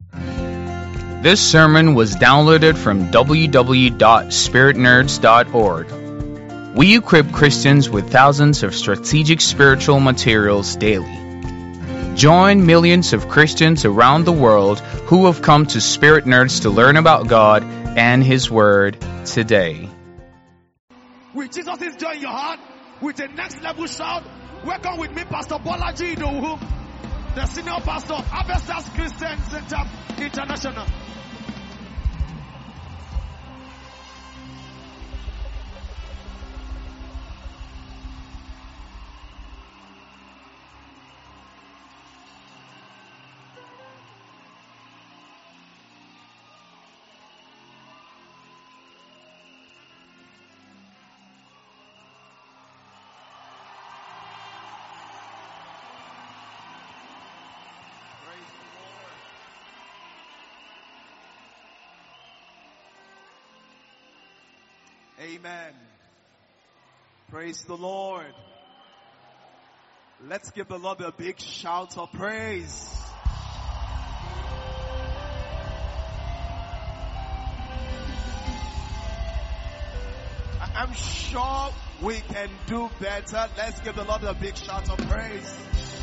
This sermon was downloaded from www.spiritnerds.org. We equip Christians with thousands of strategic spiritual materials daily. Join millions of Christians around the world who have come to Spirit Nerds to learn about God and His Word today. With Jesus is joy in your heart, with a next level shout, welcome with me, Pastor Bolaji Idowu, the senior pastor of Harvesters Christian Center International. Amen. Praise the Lord. Let's give the Lord a big shout of praise. I'm sure we can do better. Let's give the Lord a big shout of praise.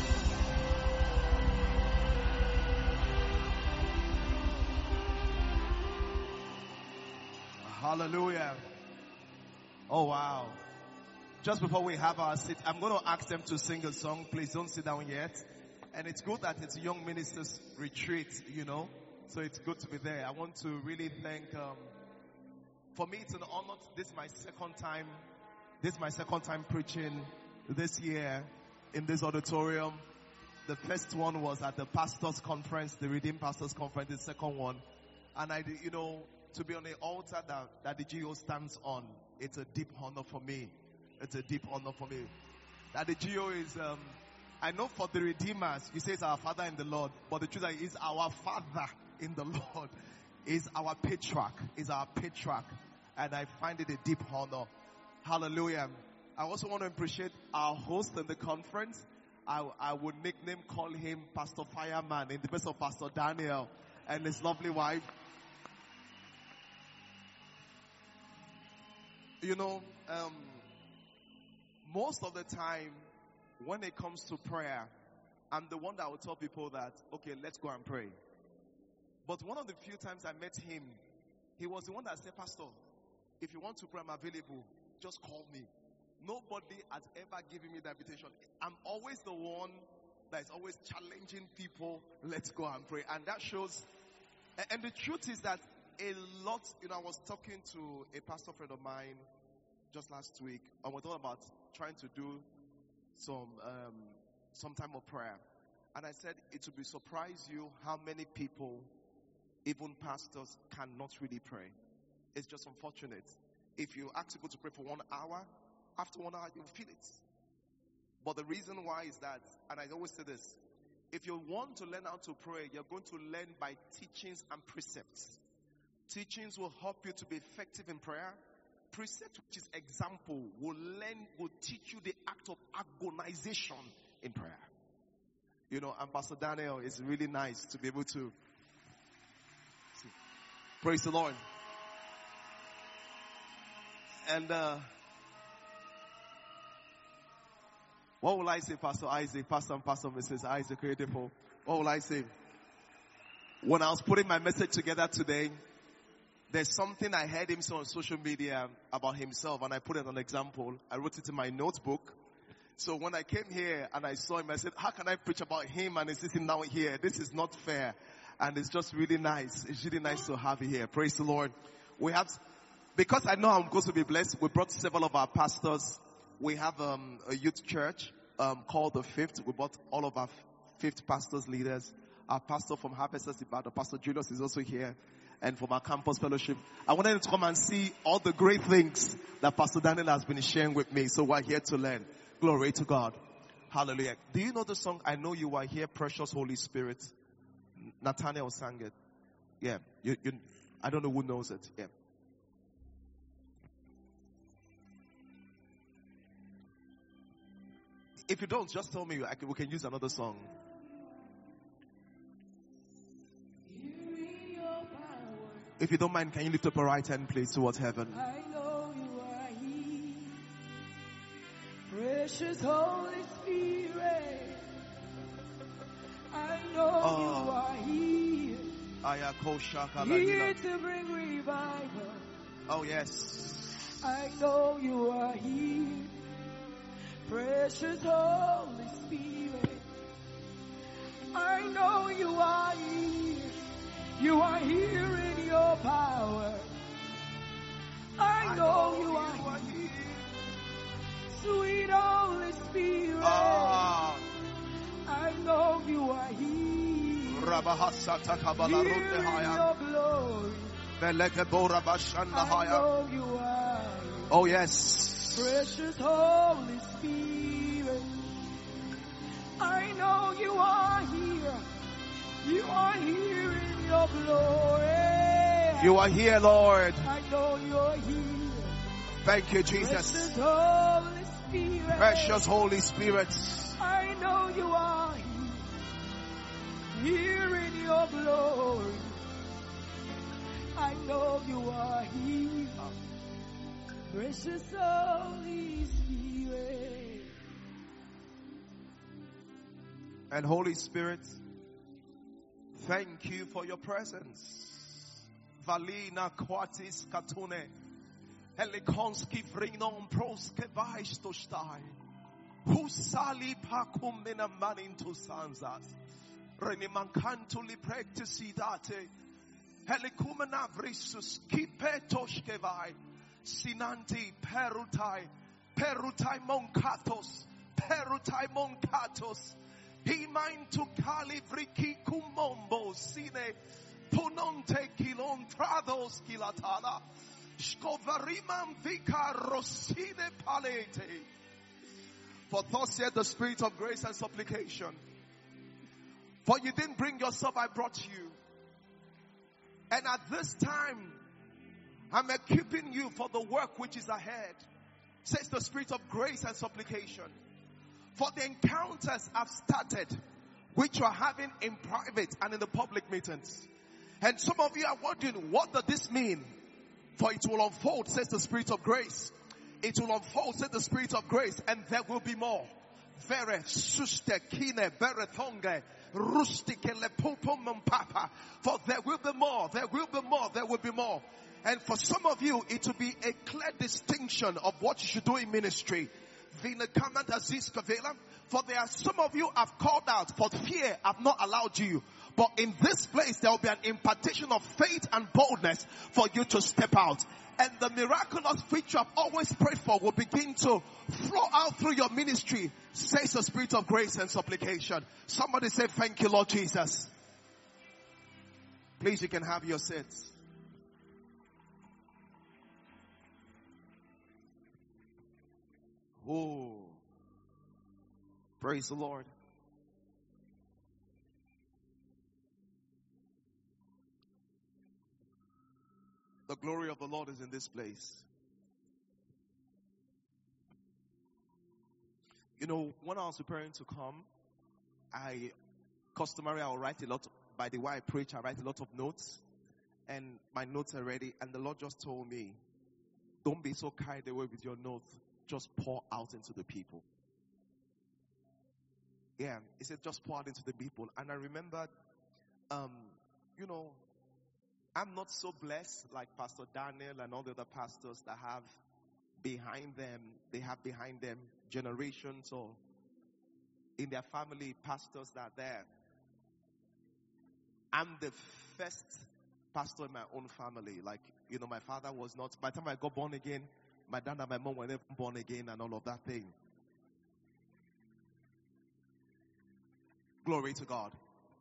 Hallelujah. Oh, wow. Just before we have our seat, I'm going to ask them to sing a song. Please don't sit down yet. And it's good that it's a young ministers retreat, you know. So it's good to be there. I want to really thank, for me it's an honor. This is my second time preaching this year in this auditorium. The first one was at the pastors conference, the Redeemed Pastors Conference, the second one. And to be on the altar that the GO stands on, it's a deep honor for me. It's a deep honor for me. That the GO is, I know for the Redeemers, you say it's our Father in the Lord, but the truth is our Father in the Lord is our patriarch, and I find it a deep honor. Hallelujah. I also want to appreciate our host in the conference. I would call him Pastor Fireman in the place of Pastor Daniel and his lovely wife. You know, most of the time when it comes to prayer, I'm the one that will tell people that, okay, let's go and pray. But one of the few times I met him, he was the one that said, Pastor, if you want to pray, I'm available. Just call me. Nobody has ever given me the invitation. I'm always the one that is always challenging people, let's go and pray. And that shows, and the truth is that a lot, I was talking to a pastor friend of mine just last week, and we're talking about trying to do some time of prayer. And I said it would surprise you how many people, even pastors, cannot really pray. It's just unfortunate. If you ask people to pray for 1 hour, after 1 hour you'll feel it. But the reason why is that, and I always say this, if you want to learn how to pray, you're going to learn by teachings and precepts. Teachings will help you to be effective in prayer. Precept, which is example, will teach you the act of agonization in prayer. And Pastor Daniel is really nice to be able to praise the Lord. And what will I say, Pastor Isaac, Pastor and Pastor Mrs. Isaac, beautiful. What will I say? When I was putting my message together today, there's something I heard him say on social media about himself, and I put it on example. I wrote it in my notebook. So when I came here and I saw him, I said, how can I preach about him and he's sitting down here? This is not fair. And it's just really nice. It's really nice to have you here. Praise the Lord. Because I know I'm going to be blessed, we brought several of our pastors. We have a youth church called The Fifth. We brought all of our fifth pastors, leaders. Our pastor from Harvesters, Pastor Julius, is also here. And from our campus fellowship. I wanted to come and see all the great things that Pastor Daniel has been sharing with me. So we're here to learn. Glory to God. Hallelujah. Do you know the song, I Know You Are Here, Precious Holy Spirit? Nathaniel sang it. Yeah. I don't know who knows it. Yeah. If you don't, just tell me. We can use another song. If you don't mind, can you lift up your right hand, please, towards heaven? I know you are here, precious Holy Spirit. I know you are here, here to bring revival. Oh yes. I know you are here, precious Holy Spirit. I know you are here. You are here in your power. I know you are here. Sweet Holy Spirit. I know you are here. Here in your glory. I know you are here. Oh yes. Precious Holy Spirit. I know you are here. You are here in your glory. You are here, Lord. I know you're here. Thank you, Jesus. Precious Holy Spirit. Precious Holy Spirit. I know you are here. Here in your glory. I know you are here. Precious Holy Spirit. And Holy Spirit, thank you for your presence. Valina quartis katune. Helikonski vrinon proske vaistostai. Husali pakum mina manintu sanzas. Renimankantuli practicidate. Helikumena vrisus kipetoshkevai. Sinanti perutai. Perutai monkatos. Perutai monkatos. He mind to calivriki kumombo sine punonte kilon trados kilatala shkovariman vika rosine palete. For thus said the Spirit of grace and supplication. For you didn't bring yourself, I brought you. And at this time, I'm equipping you for the work which is ahead, says the Spirit of grace and supplication. For the encounters have started, which you are having in private and in the public meetings. And some of you are wondering, what does this mean? For it will unfold, says the Spirit of grace. It will unfold, says the Spirit of grace, and there will be more. Vere suste kine vere thonge rustike lepupum papa. For there will be more, there will be more, there will be more. And for some of you, it will be a clear distinction of what you should do in ministry. For there are some of you have called out, for fear have not allowed you. But in this place, there will be an impartation of faith and boldness for you to step out. And the miraculous which you have always prayed for will begin to flow out through your ministry, says the Spirit of grace and supplication. Somebody say, thank you, Lord Jesus. Please, you can have your seats. Oh, praise the Lord. The glory of the Lord is in this place. You know, when I was preparing to come, I'll write a lot. By the way I preach, I write a lot of notes. And my notes are ready. And the Lord just told me, don't be so carried away with your notes. Just pour out into the people. Yeah, he said just pour out into the people. And I remembered, you know, I'm not so blessed like Pastor Daniel and all the other pastors that have behind them generations or in their family pastors that are there. I'm the first pastor in my own family. Like, you know, my father was not, by the time I got born again, my dad and my mom were never born again and all of that thing. Glory to God.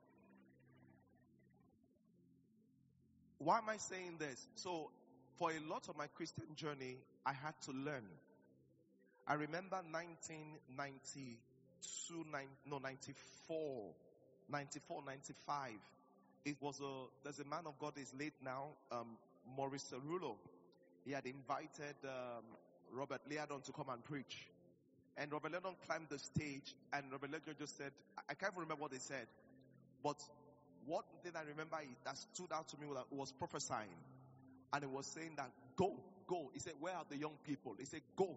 Why am I saying this? So, for a lot of my Christian journey, I had to learn. I remember 94, 95. There's a man of God is late now, Maurice Cerullo. He had invited Robert Leadon to come and preach. And Robert Leadon climbed the stage and Robert Leadon just said, I can't remember what they said, but One thing I remember that stood out to me was prophesying. And it was saying that, go. He said, where are the young people? He said, go.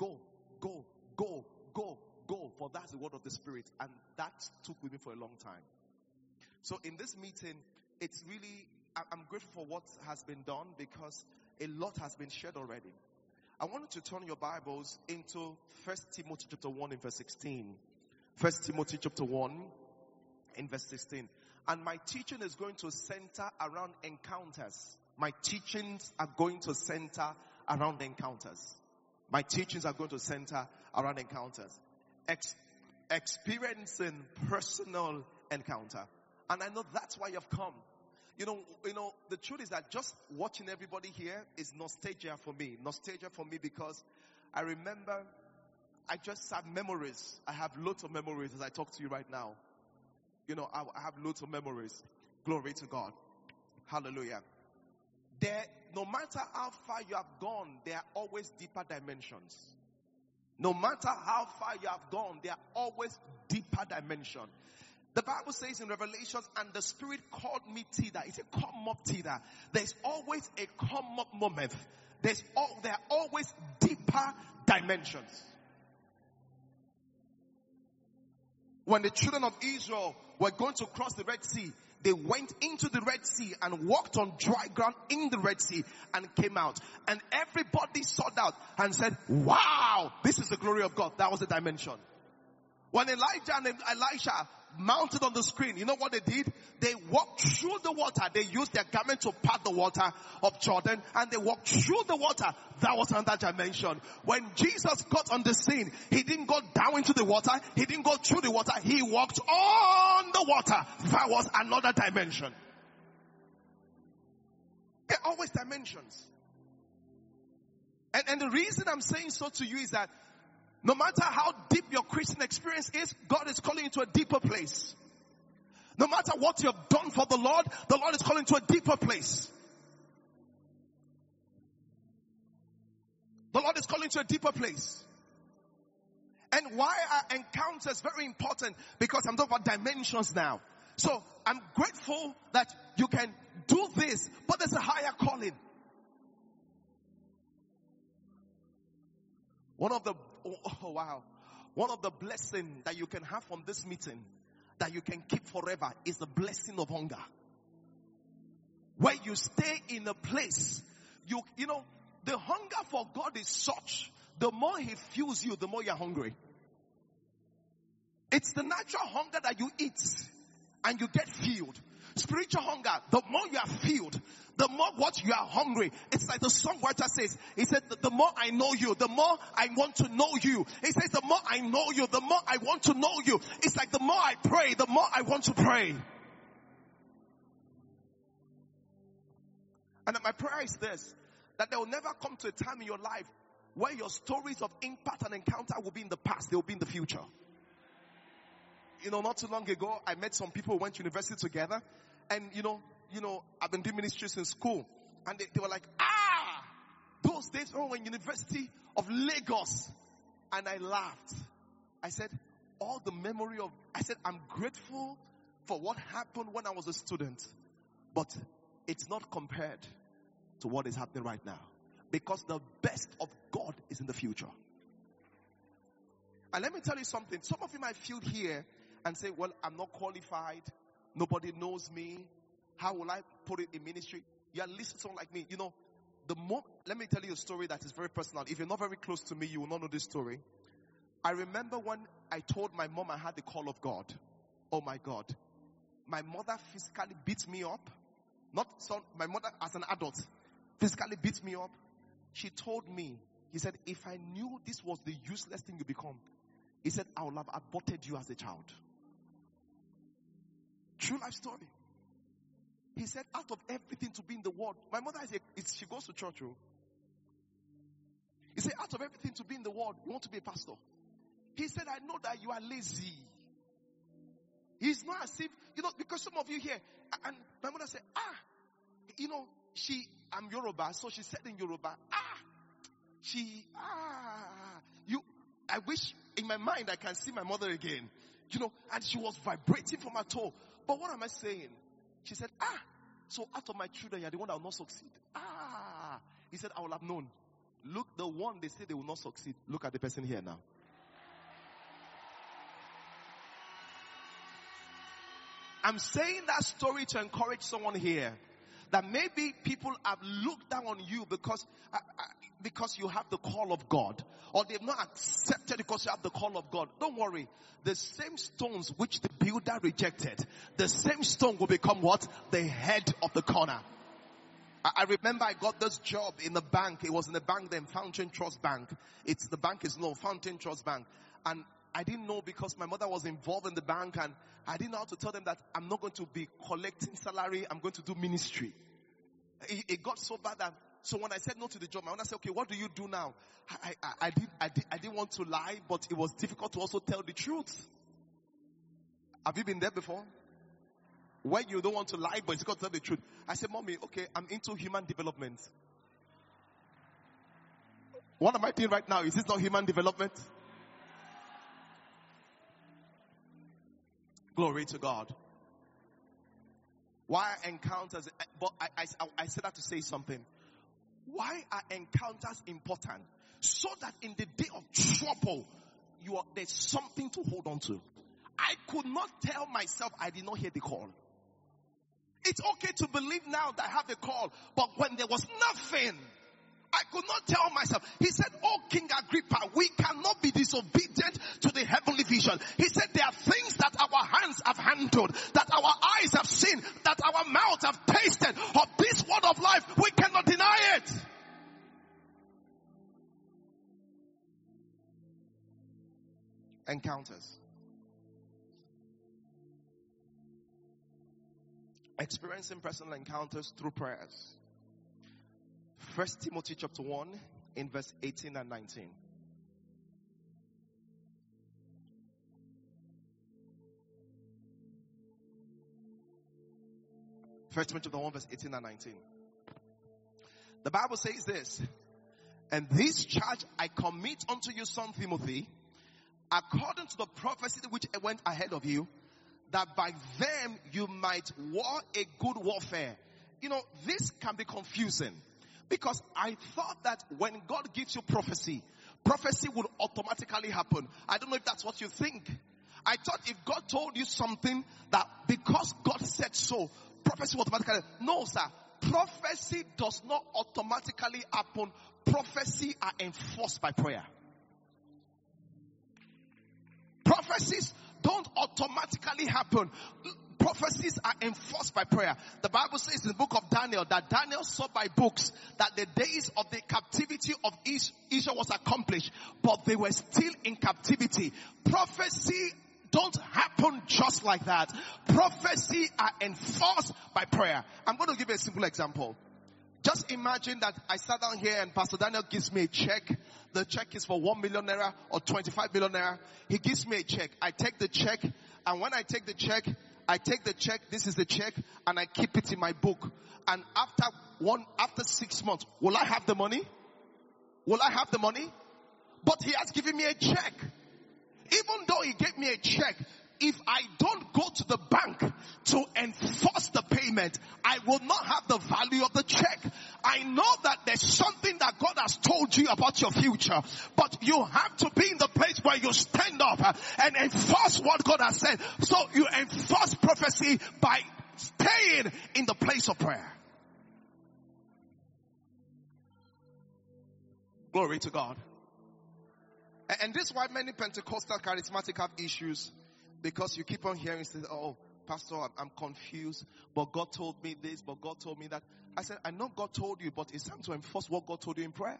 For that's the word of the Spirit. And that took with me for a long time. So in this meeting, it's really, I'm grateful for what has been done because a lot has been shared already. I want you to turn your Bibles into 1 Timothy chapter 1 in verse 16. 1 Timothy chapter 1 in verse 16. And my teaching is going to center around encounters. My teachings are going to center around encounters. My teachings are going to center around encounters. Experiencing personal encounter. And I know that's why you've come. You know, the truth is that just watching everybody here is nostalgia for me. Nostalgia for me because I remember, I just have memories. I have lots of memories as I talk to you right now. You know, I have lots of memories. Glory to God. Hallelujah. No matter how far you have gone, there are always deeper dimensions. No matter how far you have gone, there are always deeper dimensions. The Bible says in Revelations, and the Spirit called me thither. He said, come up thither. There's always a come up moment. There are always deeper dimensions. When the children of Israel were going to cross the Red Sea, they went into the Red Sea and walked on dry ground in the Red Sea and came out. And everybody saw that and said, wow, this is the glory of God. That was the dimension. When Elijah and Elisha mounted on the screen, you know what they did? They walked through the water. They used their garment to part the water of Jordan, and they walked through the water. That was another dimension. When Jesus got on the scene, he didn't go down into the water. He didn't go through the water. He walked on the water. That was another dimension. There are always dimensions. And the reason I'm saying so to you is that no matter how deep your Christian experience is, God is calling you to a deeper place. No matter what you have done for the Lord is calling you to a deeper place. The Lord is calling you to a deeper place. And why are encounters very important? Because I'm talking about dimensions now. So I'm grateful that you can do this, but there's a higher calling. One of the blessings that you can have from this meeting, that you can keep forever, is the blessing of hunger. Where you stay in a place, you know, the hunger for God is such, the more He fuels you, the more you're hungry. It's the natural hunger that you eat and you get filled. Spiritual hunger, the more you are filled, the more what you are hungry. It's like the songwriter says, he said, the more I know you, the more I want to know you. He says, the more I know you, the more I want to know you. It's like the more I pray, the more I want to pray. And my prayer is this, that there will never come to a time in your life where your stories of impact and encounter will be in the past, they will be in the future. You know, not too long ago, I met some people who went to university together. And, you know, I've been doing ministries in school. And they were like, those days when we were in University of Lagos. And I laughed. I said, I'm grateful for what happened when I was a student. But it's not compared to what is happening right now. Because the best of God is in the future. And let me tell you something. Some of you might feel here and say, well, I'm not qualified. Nobody knows me. How will I put it in ministry? You're listening to someone like me. You know, let me tell you a story that is very personal. If you're not very close to me, you will not know this story. I remember when I told my mom I had the call of God. Oh my God. My mother physically beat me up. My mother as an adult physically beat me up. She told me, he said, if I knew this was the useless thing you become, he said, I would have aborted you as a child. True life story. He said, out of everything to be in the world, my mother she goes to church. He said, out of everything to be in the world, you want to be a pastor. He said, I know that you are lazy. He's not as if, because some of you here, and my mother said, I'm Yoruba, so she said in Yoruba, I wish in my mind I can see my mother again, and she was vibrating from her toe. But what am I saying? She said, so out of my children, you're the one that will not succeed. He said, I will have known. Look, the one they say they will not succeed. Look at the person here now. I'm saying that story to encourage someone here that maybe people have looked down on you because you have the call of God, or they've not accepted because you have the call of God. Don't worry. The same stones which the builder rejected, the same stone will become what? The head of the corner. I remember I got this job in the bank. It was in the bank then, Fountain Trust Bank. The bank is known, Fountain Trust Bank. And I didn't know because my mother was involved in the bank, and I didn't know how to tell them that I'm not going to be collecting salary. I'm going to do ministry. It got so bad that, so when I said no to the job, my mother said, okay, what do you do now? I didn't want to lie, but it was difficult to also tell the truth. Have you been there before? When you don't want to lie, but it's got to tell the truth. I said, Mommy, okay, I'm into human development. What am I doing right now? Is this not human development? Glory to God. Why are encounters, but I said that to say something. Why are encounters important? So that in the day of trouble, there's something to hold on to. I could not tell myself I did not hear the call. It's okay to believe now that I have a call, but when there was nothing, I could not tell myself. He said, oh King Agrippa, we cannot be disobedient to the heavenly vision. He said there are things that our hands have handled, that our eyes have seen, that our mouth have tasted of this word of life. We cannot deny it. Encounters. Experiencing personal encounters through prayers. 1 Timothy chapter 1 in verse 18 and 19. First Timothy chapter 1 verse 18 and 19. The Bible says this, and this charge I commit unto you, son Timothy, according to the prophecy which went ahead of you, that by them you might war a good warfare. You know, this can be confusing because I thought that when God gives you prophecy will automatically happen. I don't know if that's what you think. I thought if God told you something that because God said so, prophecy will automatically. No, sir. Prophecy does not automatically happen. Prophecy are enforced by prayer. Prophecies don't automatically happen. Prophecies are enforced by prayer. The Bible says in the book of Daniel that Daniel saw by books that the days of the captivity of Israel was accomplished, but they were still in captivity. Prophecy don't happen just like that. Prophecy are enforced by prayer. I'm going to give you a simple example. Just imagine that I sat down here and Pastor Daniel gives me a check. The check is for 1 million naira or 25 million naira. He gives me a check. I take the check, and when I take the check, this is the check, and I keep it in my book. And after 6 months, will I have the money? Will I have the money? But he has given me a check. Even though he gave me a check, if I don't go to the bank to enforce the payment, I will not have the value of the check. I know that there's something that God has told you about your future, but you have to be in the place where you stand up and enforce what God has said. So you enforce prophecy by staying in the place of prayer. Glory to God. And this is why many Pentecostal charismatic have issues. Because you keep on hearing, say, oh, Pastor, I'm confused, but God told me this, but God told me that. I said, I know God told you, but it's time to enforce what God told you in prayer.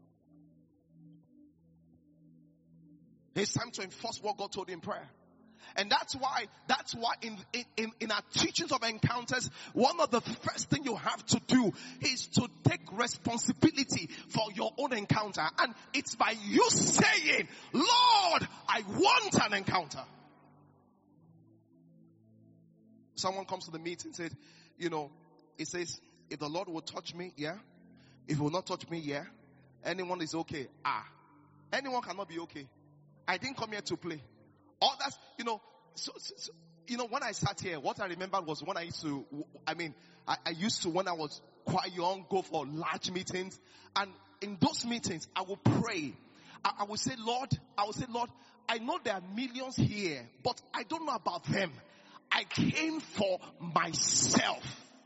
It's time to enforce what God told you in prayer. And that's why in our teachings of encounters, one of the first things you have to do is to take responsibility for your own encounter. And it's by you saying, Lord, I want an encounter. Someone comes to the meeting and said, it says, if the Lord will touch me, yeah. If he will not touch me, yeah. Anyone is okay. Anyone cannot be okay. I didn't come here to play. Others, so when I sat here, what I remember was when I used to, when I was quite young, go for large meetings. And in those meetings, I would pray. I would say, Lord, I know there are millions here, but I don't know about them. I came for myself.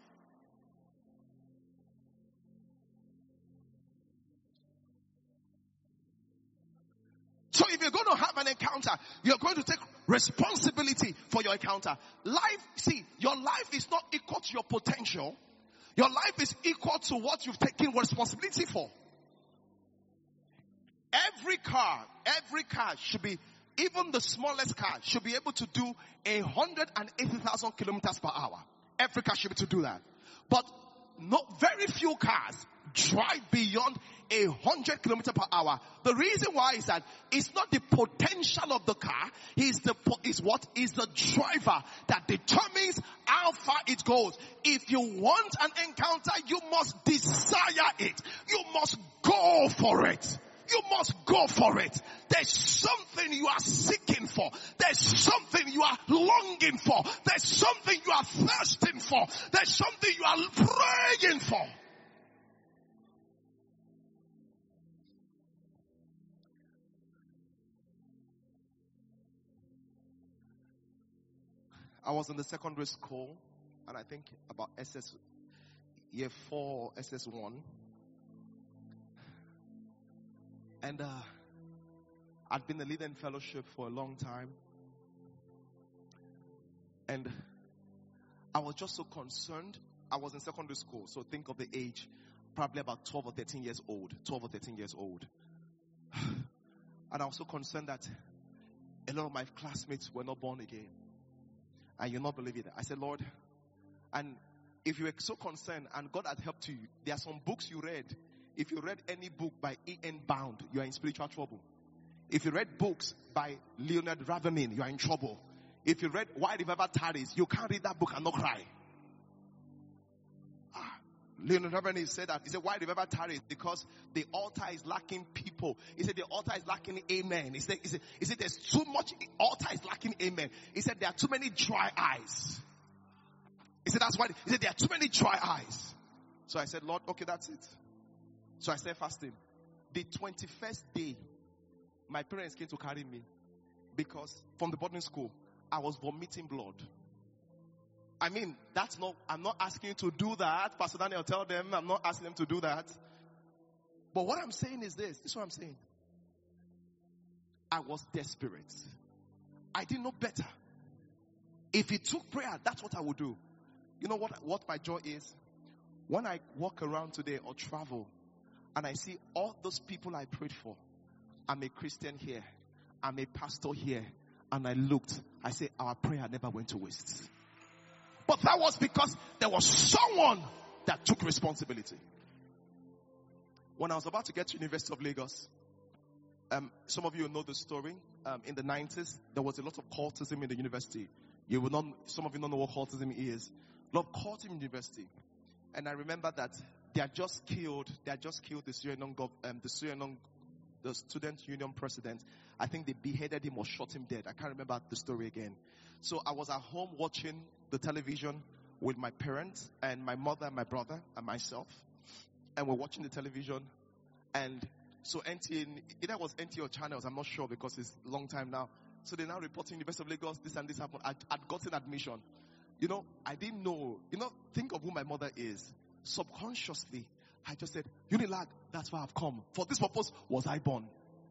So if you're going to have an encounter, you're going to take responsibility for your encounter. Your life is not equal to your potential. Your life is equal to what you've taken responsibility for. Every car should be, even the smallest car should be able to do 180,000 kilometers per hour. Every car should be able to do that. But very few cars drive beyond 100 kilometers per hour. The reason why is that it's not the potential of the car, it's the driver that determines how far it goes. If you want an encounter, you must desire it. You must go for it. You must go for it. There's something you are seeking for. There's something you are longing for. There's something you are thirsting for. There's something you are praying for. I was in the secondary school, and I think about year 4, SS1. And I'd been a leader in fellowship for a long time. And I was just so concerned. I was in secondary school, so think of the age, probably about 12 or 13 years old. And I was so concerned that a lot of my classmates were not born again. And you'll not believe it. I said, Lord, and if you were so concerned and God had helped you, there are some books you read. If you read any book by E.N. Bound, you are in spiritual trouble. If you read books by Leonard Ravenhill, you are in trouble. If you read Why the River Tarries, you can't read that book and not cry. Leonard Ravenhill said that. He said, why the river tarries? Because the altar is lacking people. He said, the altar is lacking amen. He said, there's too much altar is lacking amen. He said, there are too many dry eyes. He said, that's why. He said, there are too many dry eyes. So I said, Lord, okay, that's it. So I started fasting. The 21st day, my parents came to carry me because from the boarding school, I was vomiting blood. I mean, I'm not asking you to do that. Pastor Daniel, tell them I'm not asking them to do that. But what I'm saying is this. This is what I'm saying. I was desperate. I didn't know better. If it took prayer, that's what I would do. You know what my joy is? When I walk around today or travel and I see all those people I prayed for. I'm a Christian here. I'm a pastor here. And I looked. I said, our prayer never went to waste. But that was because there was someone that took responsibility. When I was about to get to University of Lagos, some of you know the story. In the 90s, there was a lot of cultism in the university. Some of you don't know what cultism is. A lot of cultism in the university. And I remember that they had just killed the student union president. I think they beheaded him or shot him dead. I can't remember the story again. So I was at home watching the television with my parents and my mother and my brother and myself. And we're watching the television. And so NTA, either was NTA or Channels, I'm not sure because it's a long time now. So they're now reporting University of Lagos, this and this happened. I'd gotten admission. I didn't know. Think of who my mother is. Subconsciously, I just said, Unilag, that's why I've come. For this purpose was I born.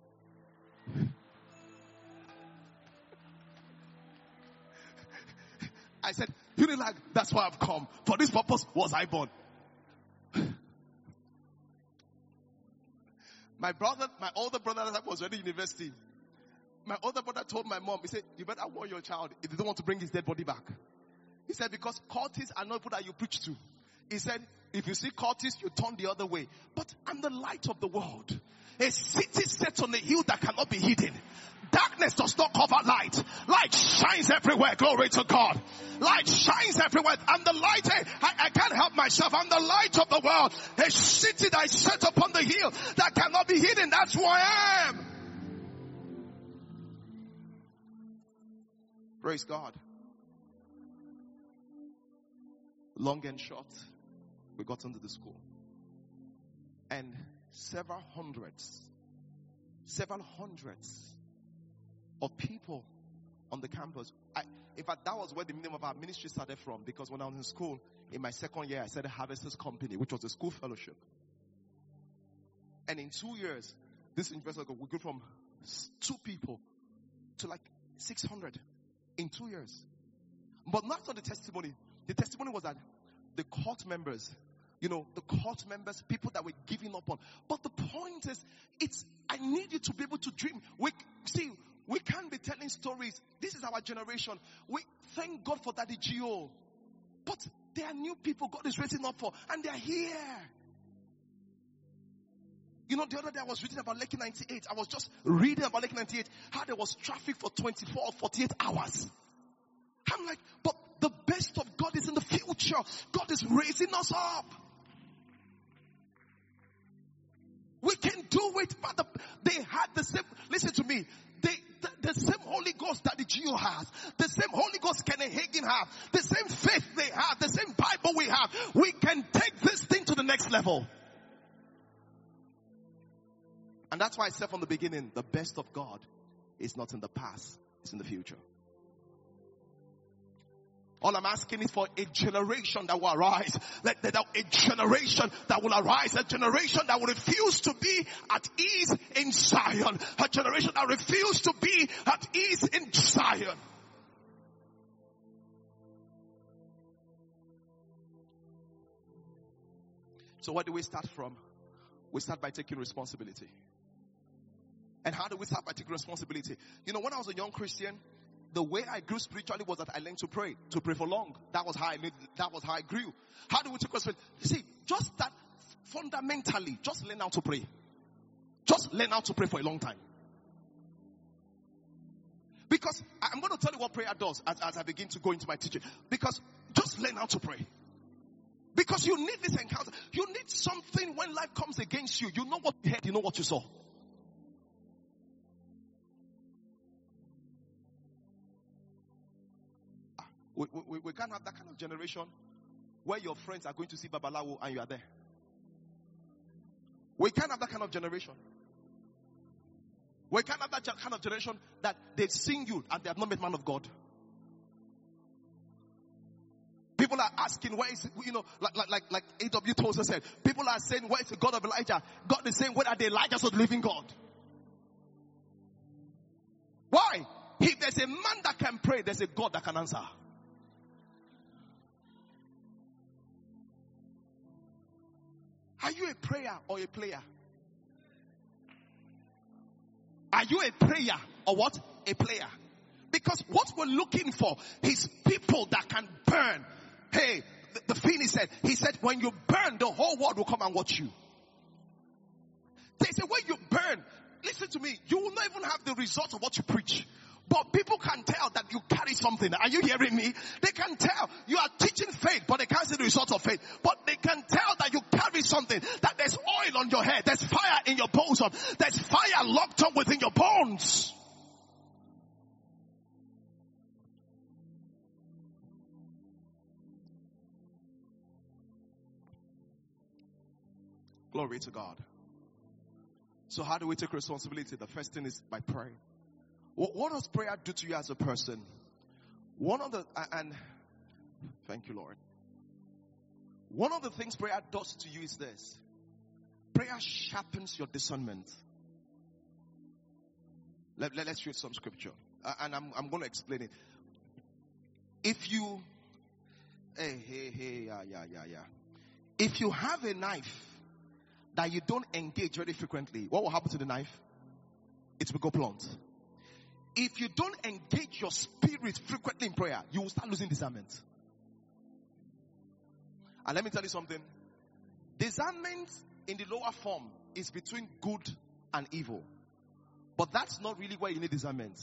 I said, Unilag, that's why I've come. For this purpose was I born. My older brother was already in university. My older brother told my mom, he said, you better warn your child if they don't want to bring his dead body back. He said, because cultists are not people that you preach to. He said, if you see cultists, you turn the other way. But I'm the light of the world. A city set on a hill that cannot be hidden. Darkness does not cover light. Light shines everywhere. Glory to God. Light shines everywhere. I'm the light. I can't help myself. I'm the light of the world. A city that is set upon the hill that cannot be hidden. That's who I am. Praise God. Long and short, we got into the school. And several hundreds of people on the campus. In fact, that was where the name of our ministry started from, because when I was in school, in my second year, I started Harvesters Company, which was a school fellowship. And in 2 years, this investor we grew from 2 people to like 600 in 2 years. But not for the testimony. The testimony was that the court members, people that were giving up on. But the point is, I need you to be able to dream. We can't be telling stories. This is our generation. We thank God for Daddy Gio. But there are new people God is raising up for, and they're here. The other day I was reading about Lekki 98. I was just reading about Lekki 98, how there was traffic for 24 or 48 hours. I'm like, but the best of God is in the future. God is raising us up. We can do it, but they had the same, listen to me, the same Holy Ghost that the Geo has, the same Holy Ghost Kenneth Hagin have, the same faith they have, the same Bible we have. We can take this thing to the next level. And that's why I said from the beginning, the best of God is not in the past, it's in the future. All I'm asking is for a generation that will arise. A generation that will arise. A generation that will refuse to be at ease in Zion. A generation that refuses to be at ease in Zion. So where do we start from? We start by taking responsibility. And how do we start by taking responsibility? When I was a young Christian, the way I grew spiritually was that I learned to pray for long. That was how I grew. How do we take responsibility? See, just that fundamentally, just learn how to pray. Just learn how to pray for a long time. Because I'm going to tell you what prayer does as I begin to go into my teaching. Because just learn how to pray. Because you need this encounter. You need something when life comes against you. You know what you heard, you know what you saw. We can't have that kind of generation where your friends are going to see Babalawo and you are there. We can't have that kind of generation. We can't have that kind of generation that they've seen you and they have not met man of God. People are asking, where is, like A.W. Tozer said, people are saying, where is the God of Elijah? God is saying, where are the Elijahs of the living God? Why? If there's a man that can pray, there's a God that can answer. Are you a prayer or a player? Are you a prayer or what? A player. Because what we're looking for is people that can burn. Hey, the Finney said, he said, when you burn, the whole world will come and watch you. They say, when you burn, listen to me, you will not even have the results of what you preach. But people can tell that you carry something. Are you hearing me? They can tell you are teaching faith, but they can't see the results of faith. But they can tell that you carry something, that there's oil on your head, there's fire in your bosom, there's fire locked up within your bones. Glory to God. So how do we take responsibility? The first thing is by praying. What does prayer do to you as a person? Thank you, Lord. One of the things prayer does to you is this. Prayer sharpens your discernment. Let's read some scripture. And I'm going to explain it. If you, if you have a knife that you don't engage very frequently, what will happen to the knife? It will go blunt. If you don't engage your spirit frequently in prayer, you will start losing discernment. And let me tell you something. Discernment in the lower form is between good and evil. But that's not really where you need discernment.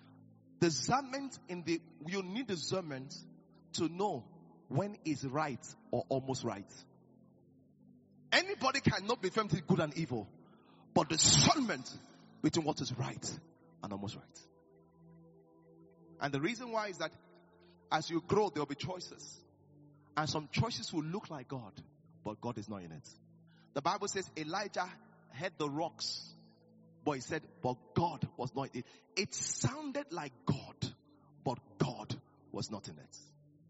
You need discernment to know when is right or almost right. Anybody cannot be firm between good and evil. But discernment between what is right and almost right. And the reason why is that as you grow, there will be choices. And some choices will look like God, but God is not in it. The Bible says Elijah heard the rocks, but he said, but God was not in it. It sounded like God, but God was not in it.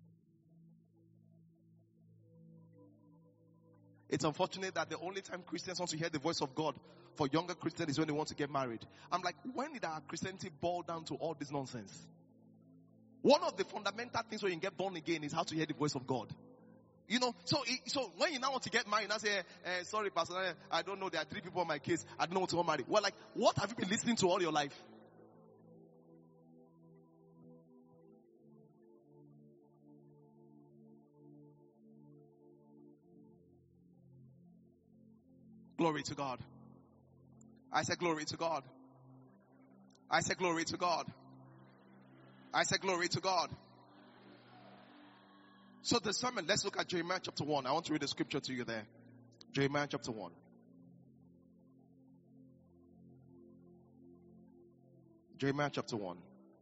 It's unfortunate that the only time Christians want to hear the voice of God for younger Christians is when they want to get married. I'm like, when did our Christianity boil down to all this nonsense? One of the fundamental things when you get born again is how to hear the voice of God. You know, so when you now want to get married, you now say, sorry, Pastor, I don't know, there are 3 people on my case, I don't know what to get married. Well, like, what have you been listening to all your life? Glory to God. I said glory to God. I said glory to God. I said glory to God. So the sermon, let's look at Jeremiah chapter 1. I want to read the scripture to you there. Jeremiah chapter 1. Jeremiah chapter 1.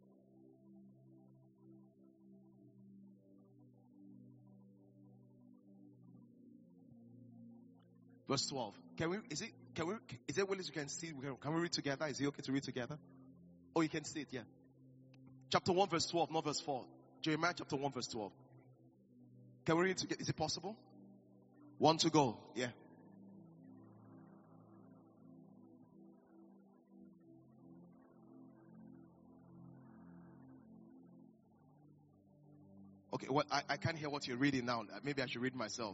Verse 12. Is it well as you can see? Can we read together? Is it okay to read together? Oh, you can see it, yeah. Chapter 1 verse 12, not verse 4. Jeremiah chapter 1 verse 12. Can we read together? Is it possible? 1 to go, yeah. Okay, well, I can't hear what you're reading now. Maybe I should read myself.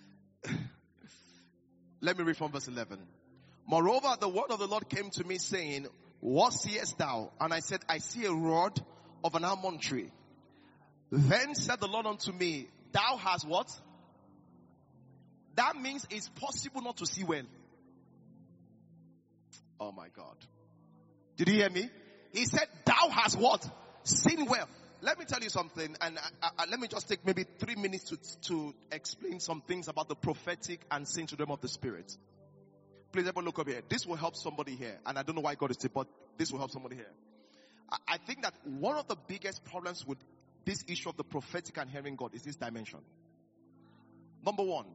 Let me read from verse 11. Moreover, the word of the Lord came to me saying, what seest thou? And I said, I see a rod of an almond tree. Then said the Lord unto me, thou hast what? That means it's possible not to see well. Oh my God. Did you hear me? He said, thou hast what? Seen well. Let me tell you something, and let me just take maybe 3 minutes to explain some things about the prophetic and seeing to them of the Spirit. Please everyone look up here. This will help somebody here, and I don't know why God is here, but this will help somebody here. I think that one of the biggest problems with this issue of the prophetic and hearing God is this dimension. Number one,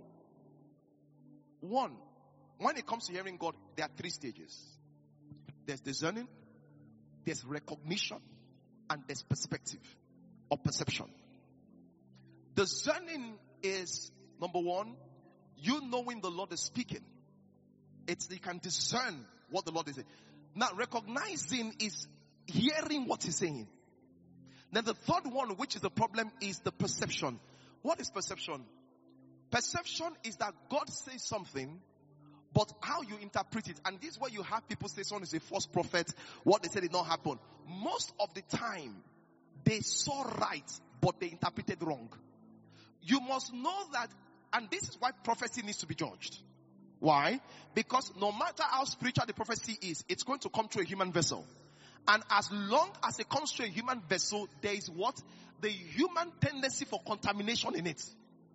when it comes to hearing God, there are 3 stages. There's discerning, there's recognition, and there's perspective or perception. Discerning is, number 1, you knowing the Lord is speaking. You can discern what the Lord is saying. Now, recognizing is hearing what He's saying. Then the third one, which is the problem, is the perception. What is perception? Perception is that God says something, but how you interpret it. And this is where you have people say someone is a false prophet. What they said did not happen. Most of the time, they saw right, but they interpreted wrong. You must know that, and this is why prophecy needs to be judged. Why? Because no matter how spiritual the prophecy is, it's going to come through a human vessel. And as long as it comes through a human vessel, there is what? The human tendency for contamination in it.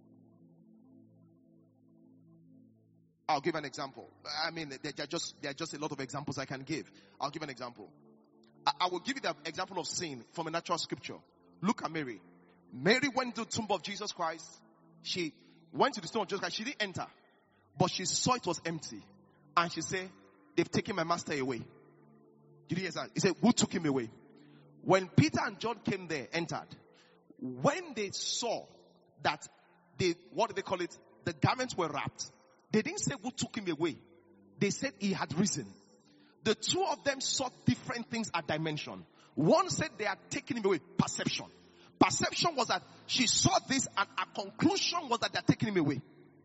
I'll give an example. I mean, there are just a lot of examples I can give. I'll give an example. I will give you the example of sin from a natural scripture. Look at Mary. Mary went to the tomb of Jesus Christ. She went to the tomb of Jesus Christ. She didn't enter. But she saw it was empty. And she said, they've taken my master away. Did you hear that? He said, who took him away? When Peter and John came there, entered, when they saw that what do they call it? The garments were wrapped. They didn't say who took him away. They said he had risen. The 2 of them saw different things at dimension. One said they had taken him away. Perception. Perception was that she saw this and her conclusion was that they had taken him away.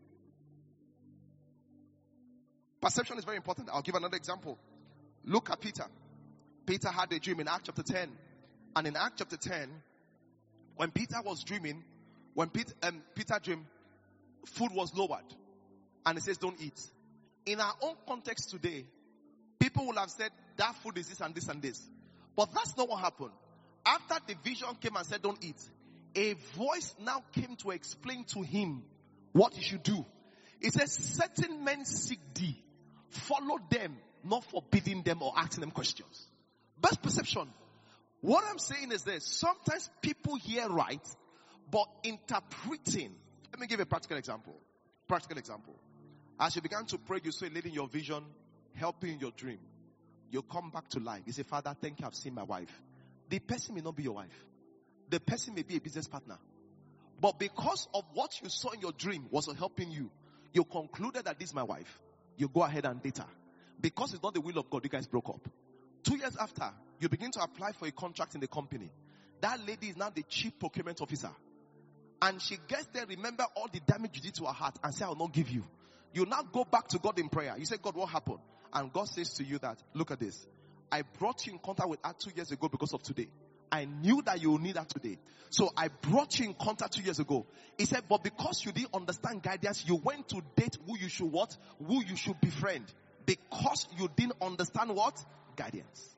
Perception is very important. I'll give another example. Look at Peter. Peter had a dream in Acts chapter 10. And in Acts chapter 10, when Peter was dreaming, when Peter dreamed, food was lowered. And it says, don't eat. In our own context today, people will have said, that food is this and this and this. But that's not what happened. After the vision came and said, don't eat, a voice now came to explain to him what he should do. It says, certain men seek thee. Follow them, not forbidding them or asking them questions. Best perception. What I'm saying is this. Sometimes people hear right, but interpreting Let me give a practical example. Practical example. As you began to pray, you saw a lady in your vision, helping in your dream. You come back to life. You say, Father, thank you, I've seen my wife. The person may not be your wife. The person may be a business partner. But because of what you saw in your dream was helping you, you concluded that this is my wife. You go ahead and date her. Because it's not the will of God, you guys broke up. 2 years after, you begin to apply for a contract in the company. That lady is now the chief procurement officer. And she gets there, remember all the damage you did to her heart and say, I will not give you. You now go back to God in prayer. You say, God, what happened? And God says to you that, look at this. I brought you in contact with her 2 years ago because of today. I knew that you will need her today. So I brought you in contact 2 years ago. He said, but because you didn't understand guidance, you went to date who you should what? Who you should befriend. Because you didn't understand what? Guidance.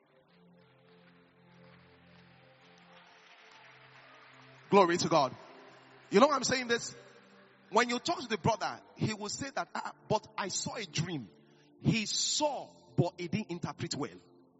Glory to God. You know why I'm saying this? When you talk to the brother, he will say that, but I saw a dream. He saw, but he didn't interpret well.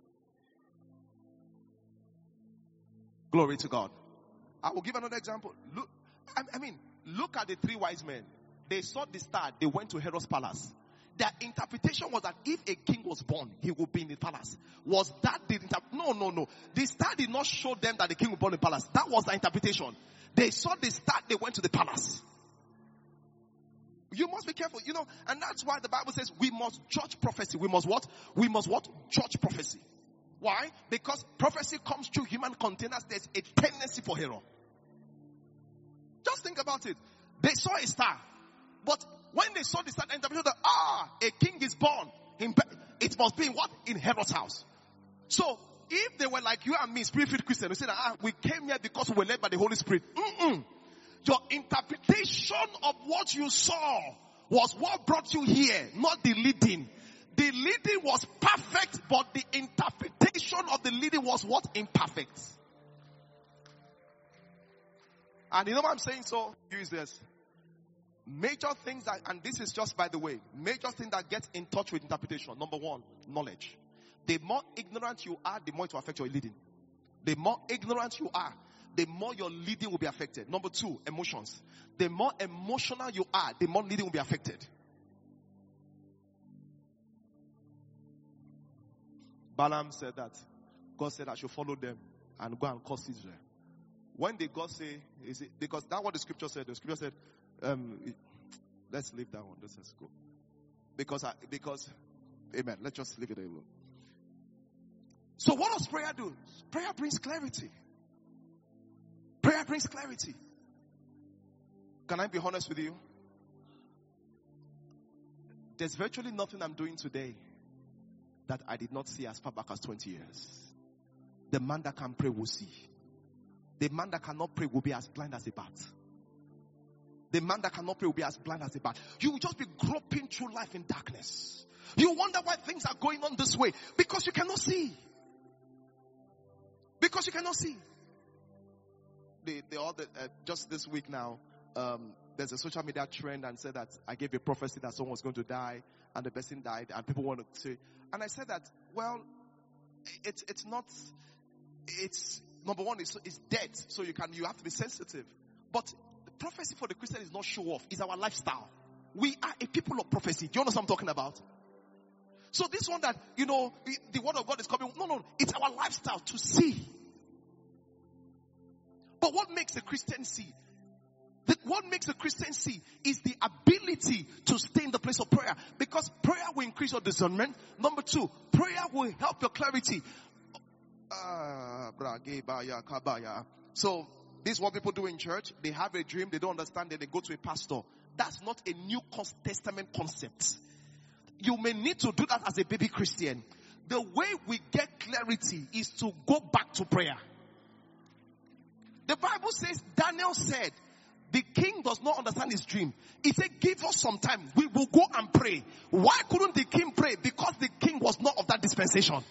Glory to God. I will give another example. Look, look at the 3 wise men. They saw the star. They went to Herod's palace. Their interpretation was that if a king was born, he would be in the palace. Was that the No. The star did not show them that the king would be born in the palace. That was the interpretation. They saw the star. They went to the palace. You must be careful, and that's why the Bible says we must judge prophecy. We must what? We must what? Judge prophecy. Why? Because prophecy comes through human containers. There's a tendency for error. Just think about it. They saw a star. But when they saw the star, they interpreted that, a king is born. It must be in what? In Herod's house. So, if they were like you and me, spirit-filled Christians, we say that, we came here because we were led by the Holy Spirit. Your interpretation of what you saw was what brought you here, not the leading. The leading was perfect, but the interpretation of the leading was what? Imperfect. And you know what I'm saying? So, use this. Major things that, and this is just by the way, major things that get in touch with interpretation. Number 1, knowledge. The more ignorant you are, the more it will affect your leading. The more ignorant you are, the more your leading will be affected. Number 2, emotions. The more emotional you are, the more leading will be affected. Balaam said that God said I should follow them and go and curse Israel. When did God say, because that's what the scripture said. The scripture said, let's leave that one. Let's go. Because, amen. Let's just leave it alone. So what does prayer do? Prayer brings clarity. Prayer brings clarity. Can I be honest with you? There's virtually nothing I'm doing today that I did not see as far back as 20 years. The man that can pray will see. The man that cannot pray will be as blind as a bat. The man that cannot pray will be as blind as a bat. You will just be groping through life in darkness. You wonder why things are going on this way. Because you cannot see. Because you cannot see. Just this week now, there's a social media trend and said that I gave a prophecy that someone was going to die and the person died and people want to say, and I said that, well, it's not, number 1, it's dead, so you have to be sensitive. But the prophecy for the Christian is not show off, it's our lifestyle. We are a people of prophecy. Do you know what I'm talking about? So this one that, the word of God is coming, no, it's our lifestyle to see. But what makes a Christian see? What makes a Christian see is the ability to stay in the place of prayer. Because prayer will increase your discernment. Number 2, prayer will help your clarity. So, this is what people do in church. They have a dream, they don't understand it, they go to a pastor. That's not a New Testament concept. You may need to do that as a baby Christian. The way we get clarity is to go back to prayer. The Bible says, Daniel said, the king does not understand his dream. He said, give us some time. We will go and pray. Why couldn't the king pray? Because the king was not of that dispensation.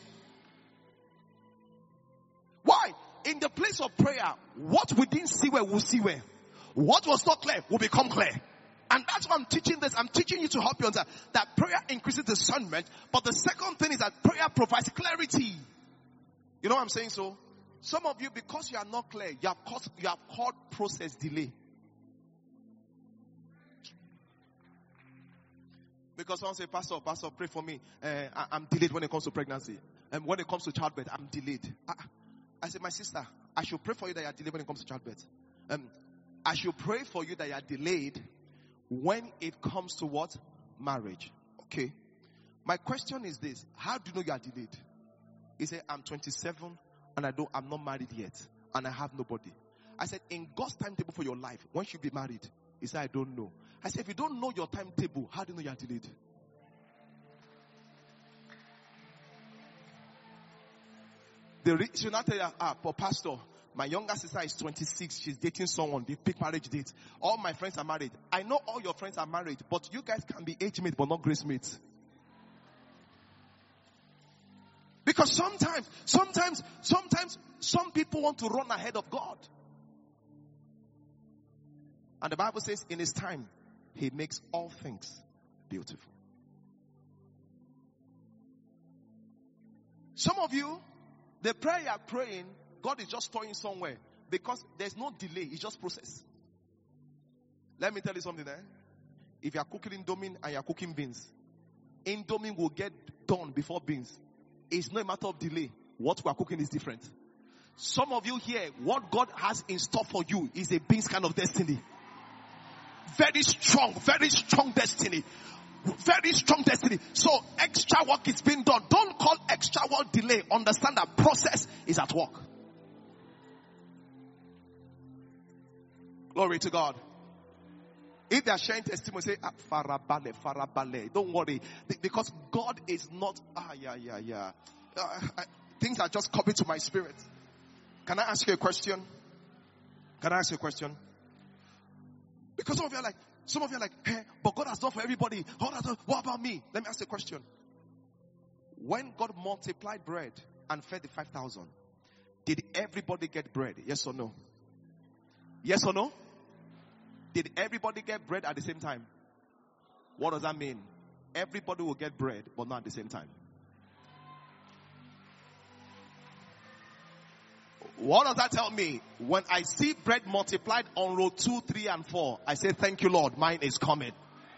Why? In the place of prayer, what we didn't see well, we'll see well. What was not clear will become clear. And that's why I'm teaching this. I'm teaching you to help you understand that prayer increases discernment. But the second thing is that prayer provides clarity. You know what I'm saying? So, some of you, because you are not clear, you have caused process delay. Because someone say, Pastor, pray for me. I'm delayed when it comes to pregnancy. And when it comes to childbirth, I'm delayed. I said, my sister, I should pray for you that you are delayed when it comes to childbirth. I should pray for you that you are delayed when it comes to what? Marriage. Okay. My question is this. How do you know you are delayed? He said, I'm 27 and I'm not married yet. And I have nobody. I said, in God's timetable for your life, when should you be married? He said, I don't know. I said, if you don't know your timetable, how do you know you are delayed? She'll not tell you, but pastor, my younger sister is 26. She's dating someone. They pick marriage dates. All my friends are married. I know all your friends are married, but you guys can be age mates, but not grace mates. Because sometimes, some people want to run ahead of God. And the Bible says, in His time, He makes all things beautiful. Some of you, the prayer you are praying, God is just storing somewhere. Because there's no delay, it's just process. Let me tell you something there. If you are cooking indomie and you are cooking beans, indomie will get done before beans. It's not a matter of delay. What we are cooking is different. Some of you here, what God has in store for you is a beans kind of destiny. Very strong destiny. Very strong destiny. So extra work is being done. Don't call extra work delay. Understand that process is at work. Glory to God. If they are sharing testimony, say, farabale. Don't worry. Because God is not, things are just coming to my spirit. Can I ask you a question? Because some of you are like, hey, but God has done for everybody. What about me? Let me ask you a question. When God multiplied bread and fed the 5,000, did everybody get bread? Yes or no? Yes or no? Did everybody get bread at the same time? What does that mean? Everybody will get bread, but not at the same time. What does that tell me? When I see bread multiplied on row 2, 3, and 4, I say, thank you, Lord, mine is coming.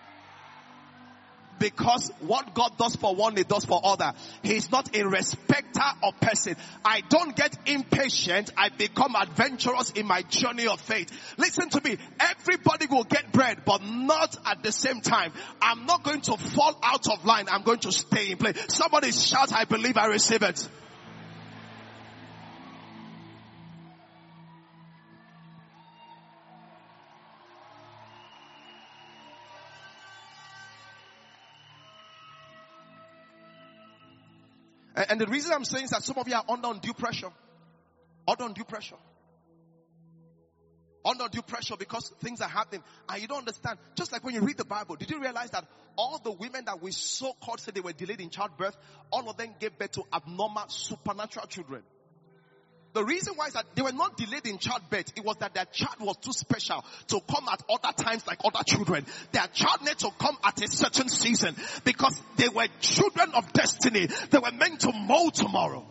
Because what God does for one, He does for other. He's not a respecter of person. I don't get impatient. I become adventurous in my journey of faith. Listen to me. Everybody will get bread, but not at the same time. I'm not going to fall out of line. I'm going to stay in place. Somebody shout, I believe I receive it. And the reason I'm saying is that some of you are under undue pressure. Under undue pressure because things are happening and you don't understand. Just like when you read the Bible, did you realize that all the women that we so-called said they were delayed in childbirth, all of them gave birth to abnormal supernatural children? The reason why is that they were not delayed in childbirth. It was that their child was too special to come at other times like other children. Their child needed to come at a certain season because they were children of destiny. They were meant to mold tomorrow.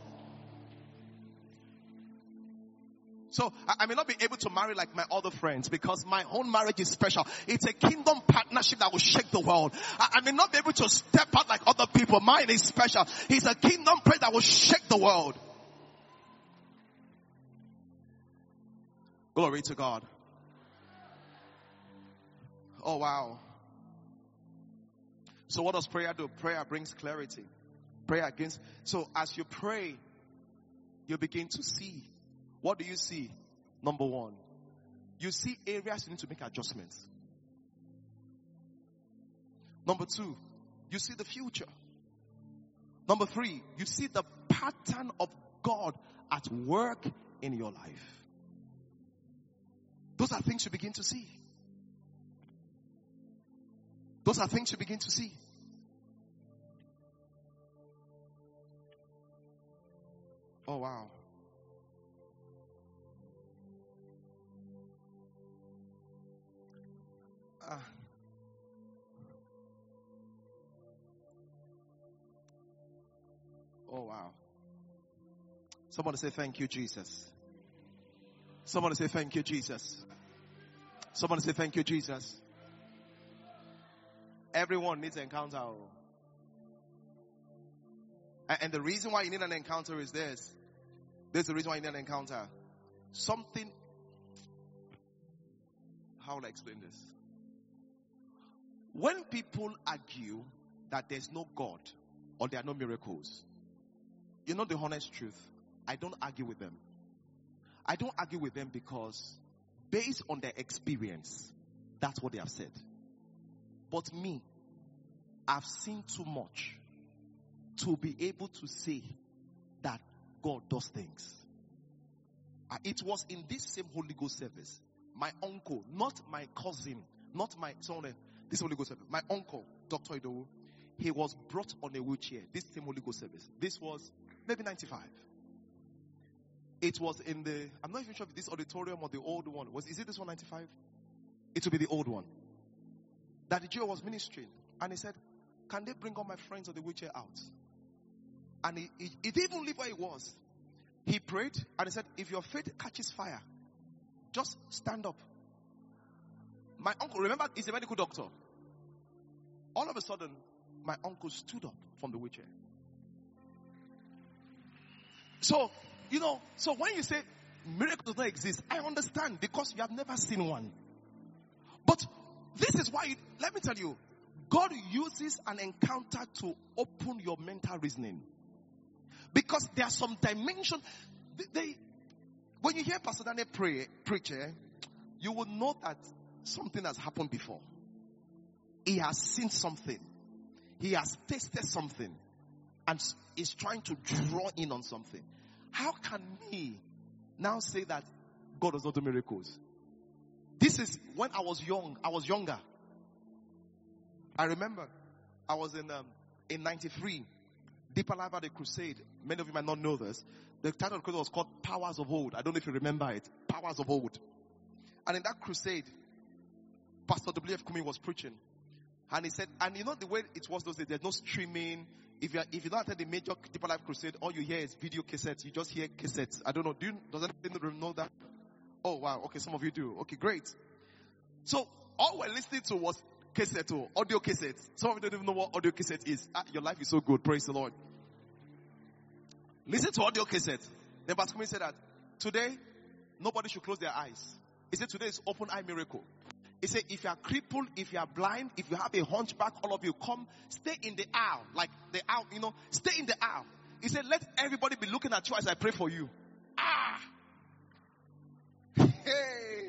So I may not be able to marry like my other friends because my own marriage is special. It's a kingdom partnership that will shake the world. I may not be able to step out like other people. Mine is special. It's a kingdom prayer that will shake the world. Glory to God. Oh, wow. So what does prayer do? Prayer brings clarity. So as you pray, you begin to see. What do you see? Number one, you see areas you need to make adjustments. Number two, you see the future. Number three, you see the pattern of God at work in your life. Those are things you begin to see. Oh, wow. Oh, wow. Somebody say, thank you, Jesus. Somebody say, thank you, Jesus. Somebody say, thank you, Jesus. Everyone needs an encounter. And the reason why you need an encounter is this. This is the reason why you need an encounter. Something. How will I explain this? When people argue that there's no God or there are no miracles, you know the honest truth. I don't argue with them. I don't argue with them because based on their experience, that's what they have said. But me, I've seen too much to be able to say that God does things. It was in this same Holy Ghost service. My uncle, not my cousin, not my son, this Holy Ghost service. My uncle, Dr. Idowu, he was brought on a wheelchair. This same Holy Ghost service. This was maybe 95. It was in the, I'm not even sure if this auditorium or the old one. Is it this one 95? It will be the old one. That the Joe was ministering. And he said, can they bring all my friends on the wheelchair out? And he didn't even leave where he was. He prayed and he said, if your faith catches fire, just stand up. My uncle, remember, he's a medical doctor. All of a sudden, my uncle stood up from the wheelchair. So, so when you say miracles don't exist, I understand because you have never seen one. But this is why, let me tell you, God uses an encounter to open your mental reasoning. Because there are some dimensions. When you hear Pastor Daniel preach, you will know that something has happened before. He has seen something. He has tasted something. And is trying to draw in on something. How can me now say that God does not do miracles? This is when I was younger. I remember I was in 93. Deeper Life had a crusade. Many of you might not know this. The title of the crusade was called Powers of Old. I don't know if you remember it. Powers of Old. And in that crusade, Pastor W.F. Kumi was preaching. And he said, and you know the way it was those days, there's no streaming. If you don't attend the major Deeper Life crusade, all you hear is video cassettes. You just hear cassettes. I don't know. Does anybody know that? Oh, wow. Okay, some of you do. Okay, great. So, all we're listening to was cassette or audio cassette. Some of you don't even know what audio cassette is. Your life is so good. Praise the Lord. Listen to audio cassette. Then Pastor Kumi said that today, nobody should close their eyes. He said today is open eye miracle. He said if you are crippled, if you are blind, if you have a hunchback, all of you come, stay in the aisle. Like the aisle, stay in the aisle. He said let everybody be looking at you as I pray for you. Hey.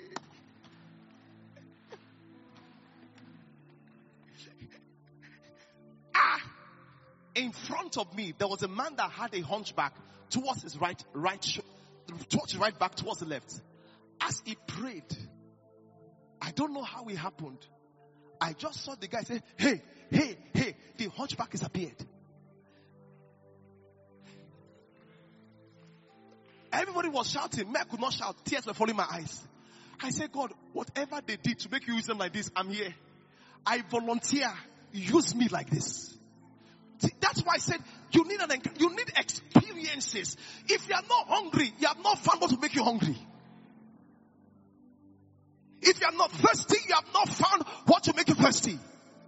In front of me, there was a man that had a hunchback towards his right back towards the left. As he prayed, I don't know how it happened. I just saw the guy say, hey, the hunchback has appeared. Everybody was shouting. Me, I could not shout. Tears were falling my eyes. I said, God, whatever they did to make you use them like this, I'm here. I volunteer. Use me like this. See, that's why I said you need experiences. If you are not hungry, you have not found what to make you hungry. If you are not thirsty, you have not found what to make you thirsty.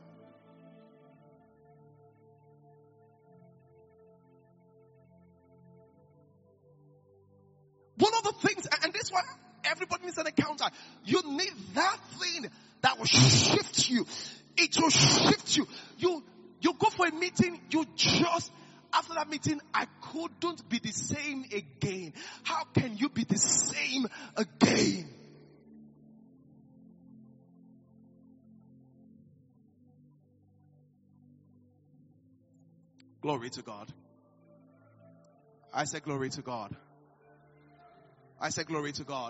One of the things, and this one, everybody needs an encounter. You need that thing that will shift you. It will shift you. You go for a meeting, after that meeting, I couldn't be the same again. How can you be the same again? Glory to God. I said glory to God. I said glory to God.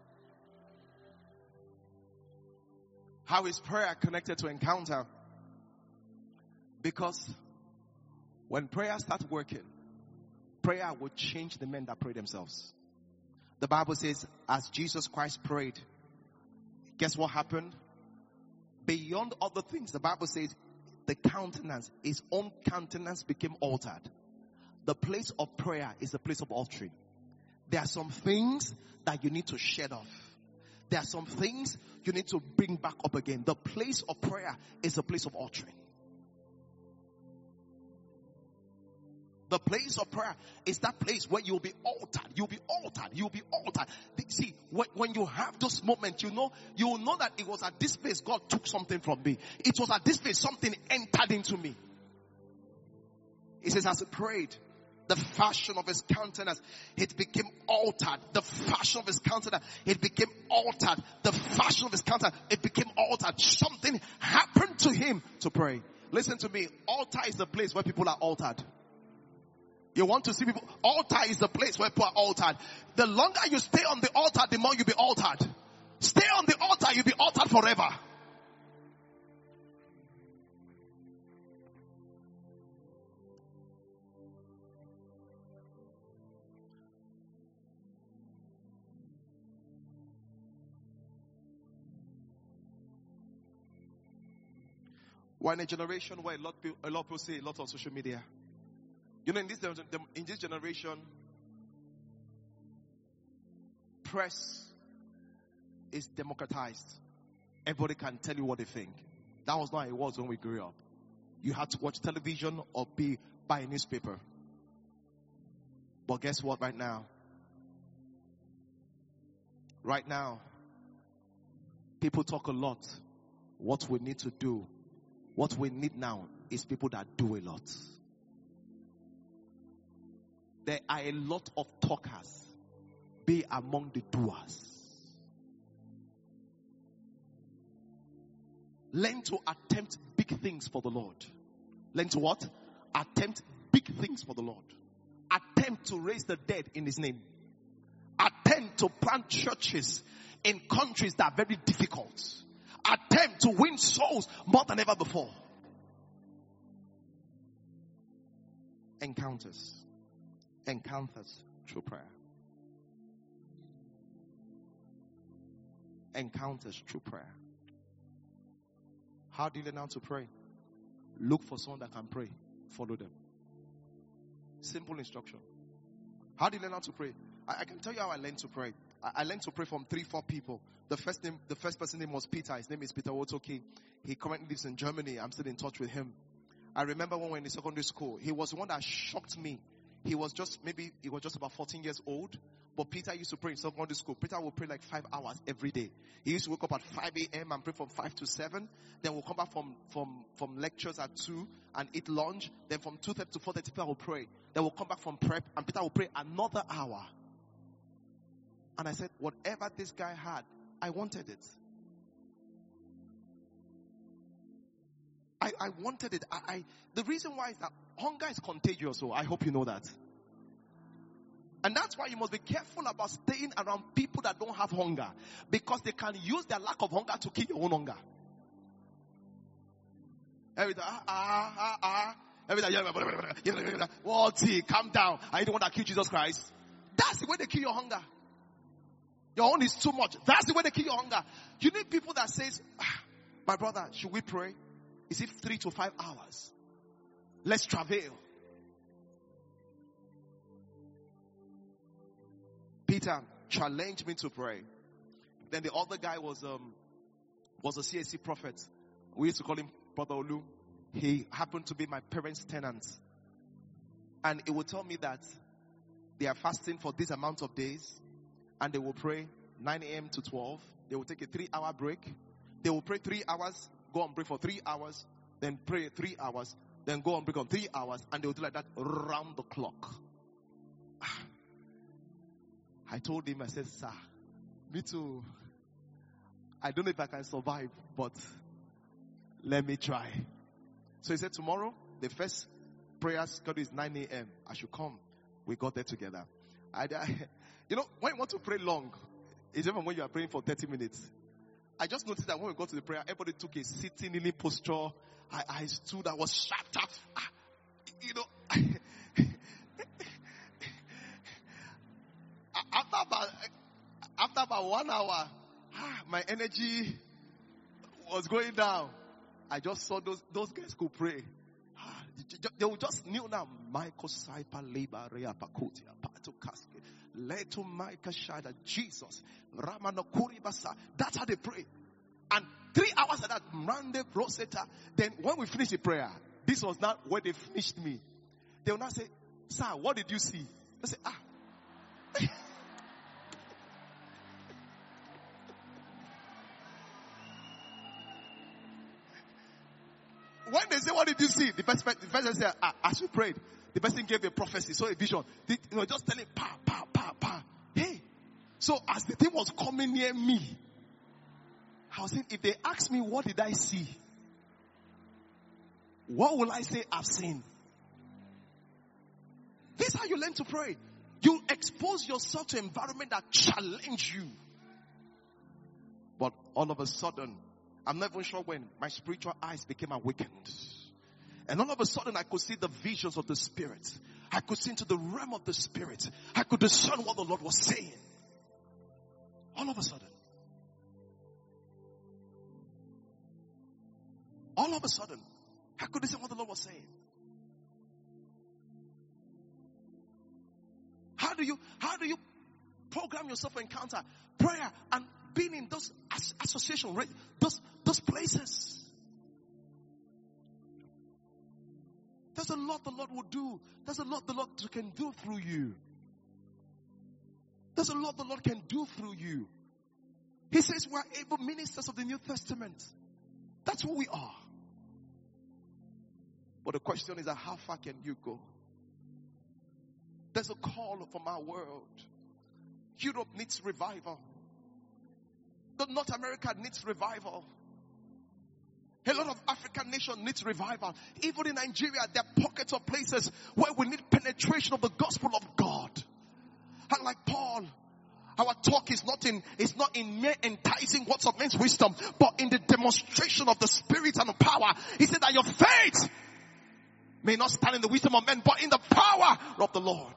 How is prayer connected to encounter? Because when prayer starts working, prayer will change the men that pray themselves. The Bible says, as Jesus Christ prayed, guess what happened? Beyond other things, the Bible says, his own countenance became altered. The place of prayer is the place of altering. There are some things that you need to shed off. There are some things you need to bring back up again. The place of prayer is a place of altering. The place of prayer is that place where you'll be altered. You'll be altered. You'll be altered. See, when you have those moments, you will know that it was at this place God took something from me. It was at this place something entered into me. He says, as he prayed, the fashion of his countenance, it became altered. The fashion of his countenance, it became altered. The fashion of his countenance, it became altered. Something happened to him to pray. Listen to me. Altar is the place where people are altered. You want to see people? Altar is the place where people are altered. The longer you stay on the altar, the more you'll be altered. Stay on the altar, you'll be altered forever. We're in a generation where a lot of people say a lot on social media. You know, in this generation, press is democratized. Everybody can tell you what they think. That was not how it was when we grew up. You had to watch television or buy a newspaper. But guess what right now? Right now, people talk a lot. What we need to do, what we need now is people that do a lot. There are a lot of talkers. Be among the doers. Learn to attempt big things for the Lord. Learn to what? Attempt big things for the Lord. Attempt to raise the dead in his name. Attempt to plant churches in countries that are very difficult. Attempt to win souls more than ever before. Encounters through prayer. Encounters through prayer. How do you learn how to pray? Look for someone that can pray. Follow them. Simple instruction. How do you learn how to pray? I can tell you how I learned to pray. I learned to pray from 3-4 people. The first person's name was Peter. His name is Peter Wotoki. He currently lives in Germany. I'm still in touch with him. I remember when we were in the secondary school, he was the one that shocked me. He was just about 14 years old. But Peter used to pray in secondary school. Peter would pray like 5 hours every day. He used to wake up at 5 a.m. and pray from 5 to 7. Then we'll come back from lectures at 2 and eat lunch. Then from 2:30 to 4:30, Peter will pray. Then we'll come back from prep and Peter will pray another hour. And I said, whatever this guy had, I wanted it. I wanted it. The reason why is that hunger is contagious. So I hope you know that. And that's why you must be careful about staying around people that don't have hunger. Because they can use their lack of hunger to kill your own hunger. Every time, every time, calm down. Are you the one that killed Jesus Christ? That's the way they kill your hunger. Your own is too much. That's the way they kill your hunger. You need people that says, my brother, should we pray? Is it 3 to 5 hours? Let's travail. Peter challenged me to pray. Then the other guy was a CSC prophet. We used to call him Brother Olu. He happened to be my parents' tenant. And it would tell me that they are fasting for this amount of days. And they will pray 9 a.m. to 12. They will take a 3-hour break. They will pray 3 hours, go and pray for 3 hours, then pray 3 hours, then go and break on 3 hours, and they will do like that round the clock. I told him, I said, sir, me too. I don't know if I can survive, but let me try. So he said, tomorrow, the first prayer schedule is 9 a.m. I should come. We got there together. You know, when you want to pray long, it's even when you are praying for 30 minutes. I just noticed that when we got to the prayer, everybody took a sitting kneeling posture. I stood, I was shut up. You know, after about 1 hour, my energy was going down. I just saw those guys could pray. They would just kneel down. Michael Saipa Leba Rea Pakutia. to casket. Let to Micah Shada. Jesus. Ramanokuri Basa. That's how they pray. And 3 hours of that, Mande Rosetta. Then when we finish the prayer, this was not where they finished me. They will not say, sir, what did you see? I say, When they say, what did you see? The person said, as we prayed, the person gave a prophecy, saw a vision. They were just telling, pa, pa, pa, pa. Hey. So as the thing was coming near me, I was saying, if they ask me, what did I see? What will I say I've seen? This is how you learn to pray. You expose yourself to environment that challenge you. But all of a sudden, I'm not even sure when, my spiritual eyes became awakened. And all of a sudden, I could see the visions of the Spirit. I could see into the realm of the Spirit. I could discern what the Lord was saying. All of a sudden. All of a sudden, I could discern what the Lord was saying. How do you program yourself for encounter, prayer, and being in those associations, right? Those places? There's a lot the Lord will do. There's a lot the Lord can do through you. There's a lot the Lord can do through you. He says we're able ministers of the New Testament. That's who we are. But the question is that how far can you go? There's a call from our world. Europe needs revival. North America needs revival. A lot of African nations needs revival. Even in Nigeria, there are pockets of places where we need penetration of the gospel of God. And like Paul, our talk is not in mere enticing words of men's wisdom, but in the demonstration of the Spirit and the power. He said that your faith may not stand in the wisdom of men, but in the power of the Lord.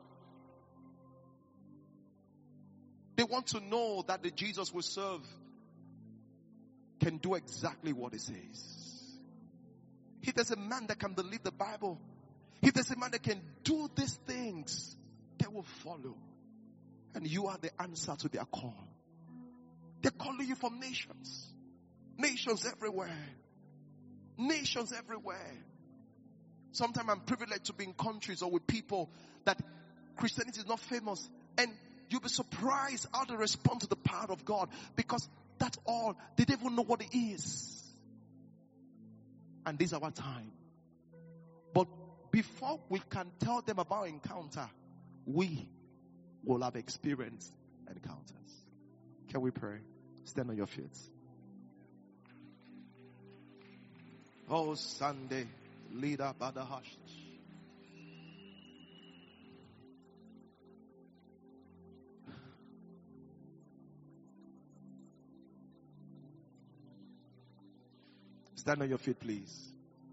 They want to know that the Jesus we serve can do exactly what he says. If there's a man that can believe the Bible, if there's a man that can do these things, they will follow. And you are the answer to their call. They're calling you from nations. Nations everywhere. Nations everywhere. Sometimes I'm privileged to be in countries or with people that Christianity is not famous. And you'll be surprised how they respond to the power of God. Because that's all. They don't even know what it is. And this is our time. But before we can tell them about encounter, we will have experienced encounters. Can we pray? Stand on your feet. Oh, Sunday, leader Badahash. Stand on your feet, please.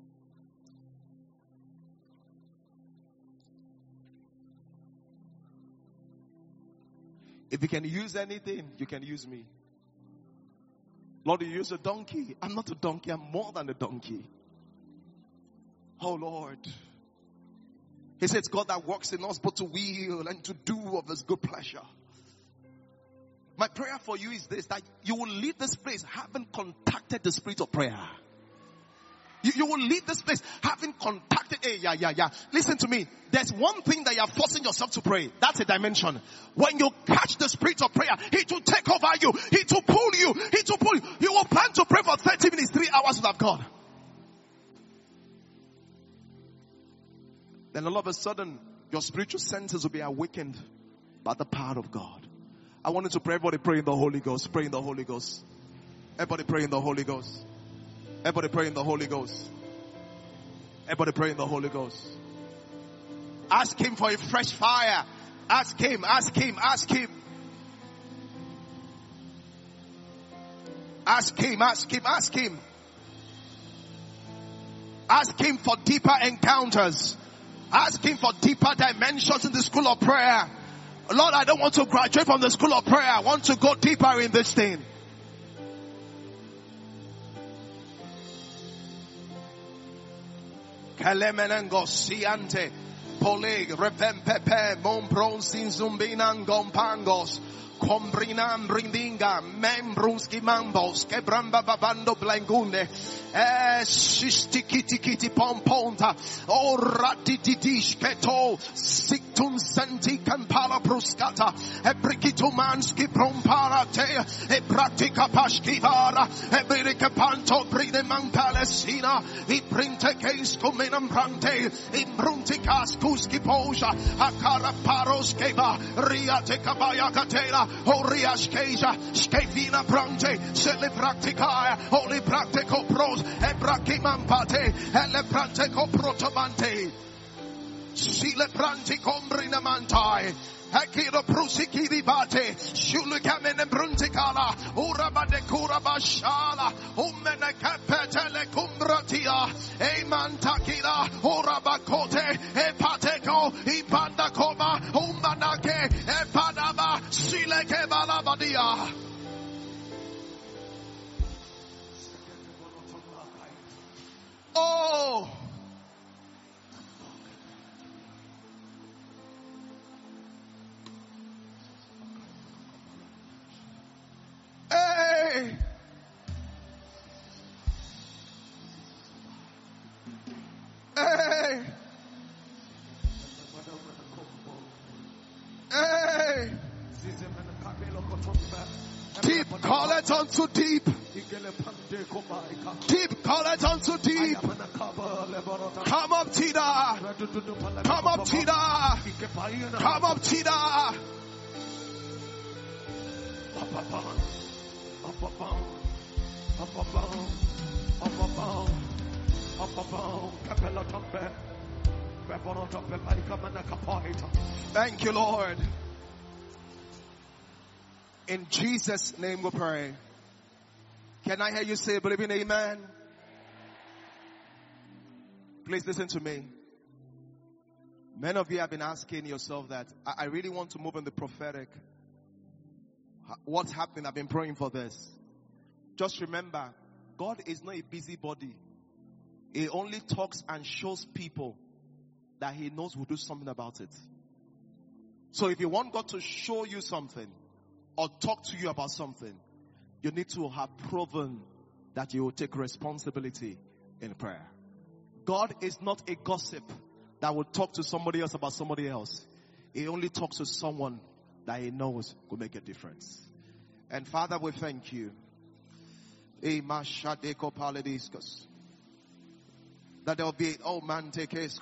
If you can use anything, you can use me. Lord, you use a donkey. I'm not a donkey. I'm more than a donkey. Oh, Lord. He says, God that works in us but to will and to do of his good pleasure. My prayer for you is this, that you will leave this place having contacted the spirit of prayer. You will leave this place having contacted. Listen to me. There's one thing that you are forcing yourself to pray. That's a dimension. When you catch the spirit of prayer, it will take over you. It will pull you. It will pull you. You will plan to pray for 30 minutes, 3 hours will have gone. Then all of a sudden, your spiritual senses will be awakened by the power of God. I want you to pray. Everybody pray in the Holy Ghost. Pray in the Holy Ghost. Everybody pray in the Holy Ghost. Everybody pray in the Holy Ghost. Everybody pray in the Holy Ghost. Ask him for a fresh fire. Ask him, ask him, ask him. Ask him, ask him, ask him. Ask him for deeper encounters. Ask him for deeper dimensions in the school of prayer. Lord, I don't want to graduate from the school of prayer. I want to go deeper in this thing. Kelemenengo siante. Pompole, Revempepe, Mombronsin Zumbinan Gompangos, Combrinam Brindinga, Membruski Mambos, Kebramba Babando Blangune, Shishtikiti Kitty Pomponta, O Ratitidish Keto, Sictum Senti Campala Bruscata, Ebrikito Manski Promparate, Ebratica Pashkivara, Ebrika Panto Brideman Palestina, Ibrinte Case Cominam Brante, Imbrunticas Kuski Poja, Akara Paroskeva, Riate Kabaya Catela, Orias Keja, Skevina Brante, Celebractica, Holy Practico Pros, Ebrakimampate, Elebrantico Protomante, Silebranti Combrinamantai, Akira Prusiki Bate, Shulukamen and Brunticala, Urabade Kurabashala, Umene Capetele Cumbratia, Eman Takila, Urabacote, Epateco, Ipandacoma, Umanake, Epanama, Sileke Balabadia. Oh! Hey! Hey! Hey! Deep, call it unto deep. Deep, call it unto deep. Come up, Tida. Come up, Tida. Come up, Tida. Thank you, Lord. In Jesus' name we pray. Can I hear you say, believing amen? Please listen to me. Many of you have been asking yourself that, I really want to move in the prophetic. What's happening? I've been praying for this. Just remember, God is not a busybody. He only talks and shows people that He knows will do something about it. So if you want God to show you something or talk to you about something, you need to have proven that you will take responsibility in prayer. God is not a gossip that will talk to somebody else about somebody else. He only talks to someone that He knows will make a difference. And Father, we thank you. That there will be, oh man,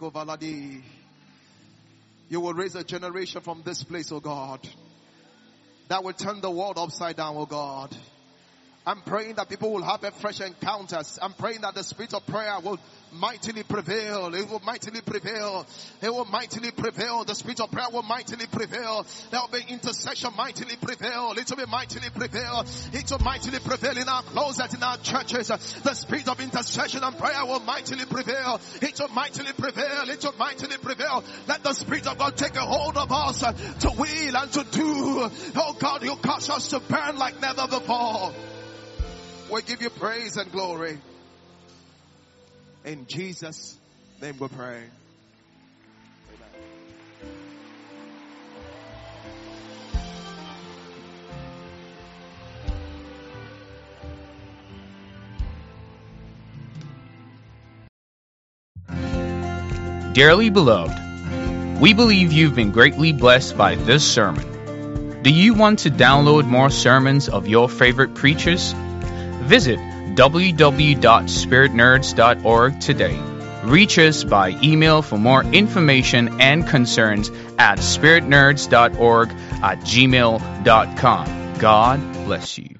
you will raise a generation from this place, oh God, that will turn the world upside down, oh God. I'm praying that people will have a fresh encounters. I'm praying that the spirit of prayer will mightily prevail. It will mightily prevail. It will mightily prevail. The spirit of prayer will mightily prevail. There will be intercession mightily prevail. It will be mightily prevail. It will mightily prevail in our closets, in our churches. The spirit of intercession and prayer will mightily prevail. It will mightily prevail. It will mightily prevail. Let the spirit of God take a hold of us to will and to do. Oh God, you cause us to burn like never before. We give you praise and glory. In Jesus' name we pray. Amen. Dearly beloved, we believe you've been greatly blessed by this sermon. Do you want to download more sermons of your favorite preachers? Visit www.spiritnerds.org today. Reach us by email for more information and concerns at spiritnerds.org@gmail.com. God bless you.